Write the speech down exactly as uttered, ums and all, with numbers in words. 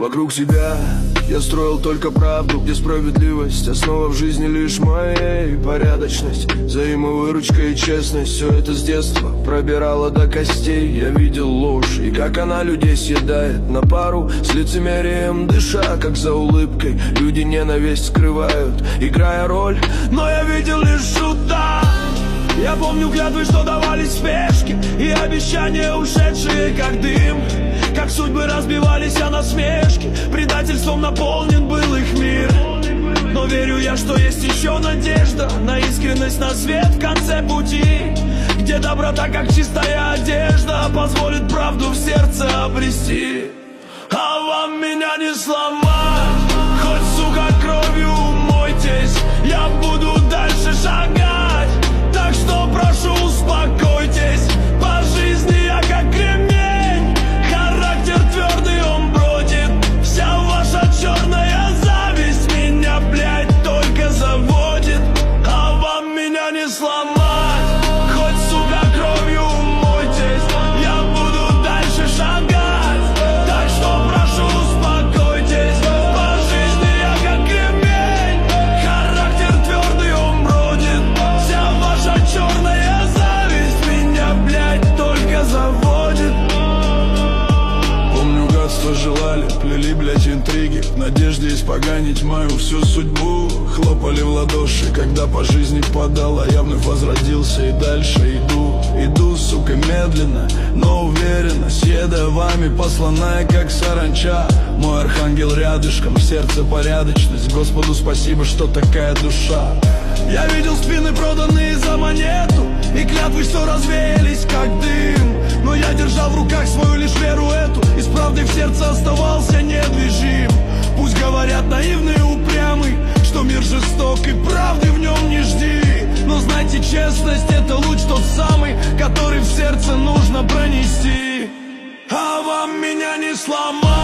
Вокруг себя я строил только правду, где справедливость основа в жизни лишь моей. Порядочность, взаимовыручка и честность, все это с детства пробирало до костей. Я видел ложь и как она людей съедает на пару с лицемерием, дыша как за улыбкой. Люди ненависть скрывают, играя роль, но я видел лишь шута. Я помню клятвы, что давались в спешке, и обещания, ушедшие как дым. Как судьбы разбивались о насмешки, предательством наполнен был их мир. Но верю я, что есть еще надежда на искренность, на свет в конце пути, где доброта, как чистая одежда, позволит правду в сердце обрести. А вам меня не сломать, хоть, сука, кровью умойтесь, я буду дальше шагать. Так что прошу, успокойтесь, по жизни я как кремень, характер твердый, он бродит. Вся ваша черная зависть меня, блядь, только заводит. А вам меня не сломать, хоть, сука, кровью умойтесь, я буду дальше шагать. Так что прошу, успокойтесь, по жизни я как кремень, характер твердый, он бродит. Вся ваша черная зависть меня, блядь, только заводит. Помню, гадство желали, плели, блядь, интриги в надежде испоганить мою всю судьбу. Хлопали в ладоши, когда по жизни подала, я вновь возродился и дальше иду. Иду, сука, медленно, но уверенно, съедая вами, посланная как саранча. Мой архангел рядышком, в сердце порядочность, Господу спасибо, что такая душа. Я видел спины, проданные за монету, и клятвы, что развеялись как дым. Но я держал в руках свою лишь веру эту, и с правдой в сердце оставался недвижим. Пусть говорят наивный и упрямый, что мир жесток и правды в нем не жди. Но знайте, честность — это луч тот самый, который в сердце нужно пронести. А вам меня не сломать,